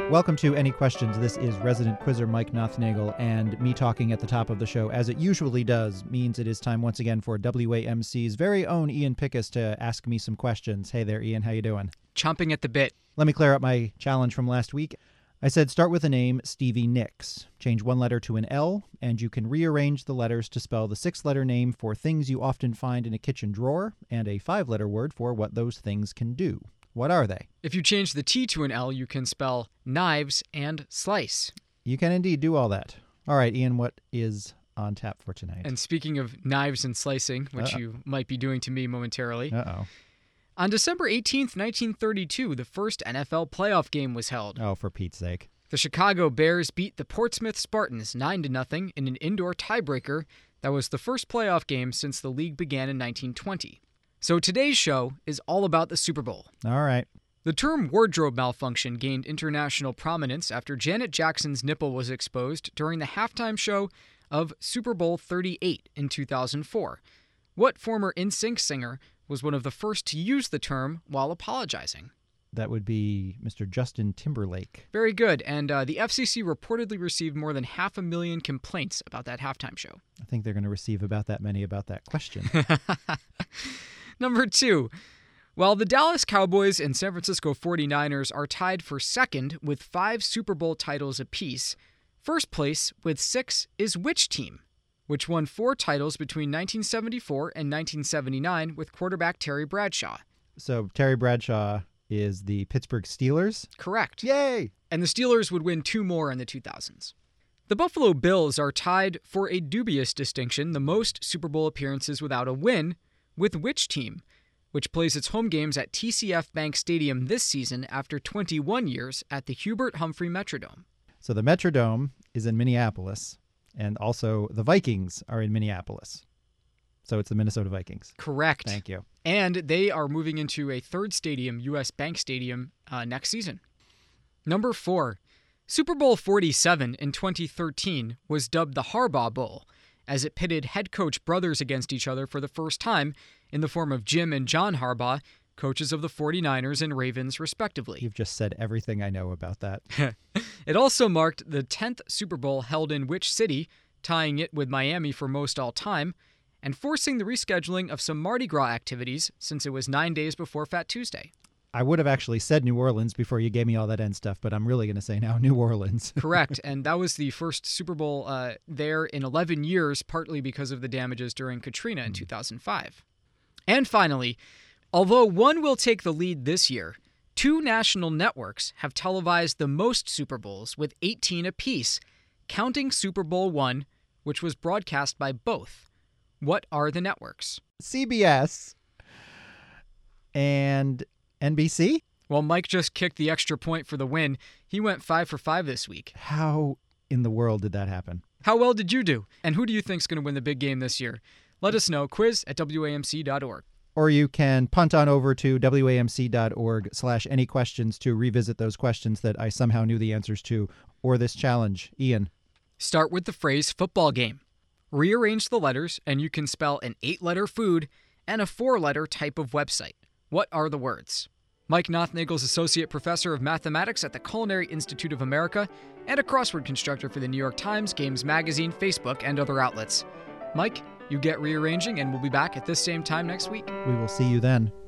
Welcome to Any Questions. This is resident quizzer Mike Nothnagel, and me talking at the top of the show, as it usually does, means it is time once again for WAMC's very own Ian Pickus to ask me some questions. Hey there, Ian. How you doing? Chomping at the bit. Let me clear up my challenge from last week. I said start with the name Stevie Nicks. Change one letter to an L, and you can rearrange the letters to spell the 6-letter name for things you often find in a kitchen drawer, and a 5-letter word for what those things can do. What are they? If you change the T to an L, you can spell knives and slice. You can indeed do all that. All right, Ian, what is on tap for tonight? And speaking of knives and slicing, which you might be doing to me momentarily, on December 18th, 1932, the first NFL playoff game was held. Oh, for Pete's sake. The Chicago Bears beat the Portsmouth Spartans 9-0 in an indoor tiebreaker that was the first playoff game since the league began in 1920. So today's show is all about the Super Bowl. All right. The term wardrobe malfunction gained international prominence after Janet Jackson's nipple was exposed during the halftime show of Super Bowl 38 in 2004. What former NSYNC singer was one of the first to use the term while apologizing? That would be Mr. Justin Timberlake. Very good. And the FCC reportedly received more than 500,000 complaints about that halftime show. I think they're going to receive about that many about that question. Number 2. While the Dallas Cowboys and San Francisco 49ers are tied for second with 5 Super Bowl titles apiece, first place with 6 is which team, which won 4 titles between 1974 and 1979 with quarterback Terry Bradshaw? So Terry Bradshaw is the Pittsburgh Steelers? Correct. Yay! And the Steelers would win 2 more in the 2000s. The Buffalo Bills are tied for a dubious distinction, the most Super Bowl appearances without a win, with which team, which plays its home games at TCF Bank Stadium this season after 21 years at the Hubert Humphrey Metrodome. So the Metrodome is in Minneapolis, and also the Vikings are in Minneapolis. So it's the Minnesota Vikings. Correct. Thank you. And they are moving into a third stadium, US Bank Stadium, next season. Number 4. Super Bowl 47 in 2013 was dubbed the Harbaugh Bowl, as it pitted head coach brothers against each other for the first time in the form of Jim and John Harbaugh, coaches of the 49ers and Ravens, respectively. You've just said everything I know about that. It also marked the 10th Super Bowl held in which city, tying it with Miami for most all time, and forcing the rescheduling of some Mardi Gras activities since it was 9 days before Fat Tuesday. I would have actually said New Orleans before you gave me all that end stuff, but I'm really going to say now New Orleans. Correct, and that was the first Super Bowl there in 11 years, partly because of the damages during Katrina in 2005. And finally, although one will take the lead this year, 2 national networks have televised the most Super Bowls with 18 apiece, counting Super Bowl I, which was broadcast by both. What are the networks? CBS and NBC? Well, Mike just kicked the extra point for the win. He went 5 for 5 this week. How in the world did that happen? How well did you do? And who do you think's going to win the big game this year? Let us know. quiz@wamc.org. Or you can punt on over to wamc.org/anyquestions to revisit those questions that I somehow knew the answers to, or this challenge. Ian. Start with the phrase football game. Rearrange the letters, and you can spell an 8-letter food and a 4-letter type of website. What are the words? Mike Nothnagel is Associate Professor of Mathematics at the Culinary Institute of America and a crossword constructor for the New York Times, Games Magazine, Facebook, and other outlets. Mike, you get rearranging, and we'll be back at this same time next week. We will see you then.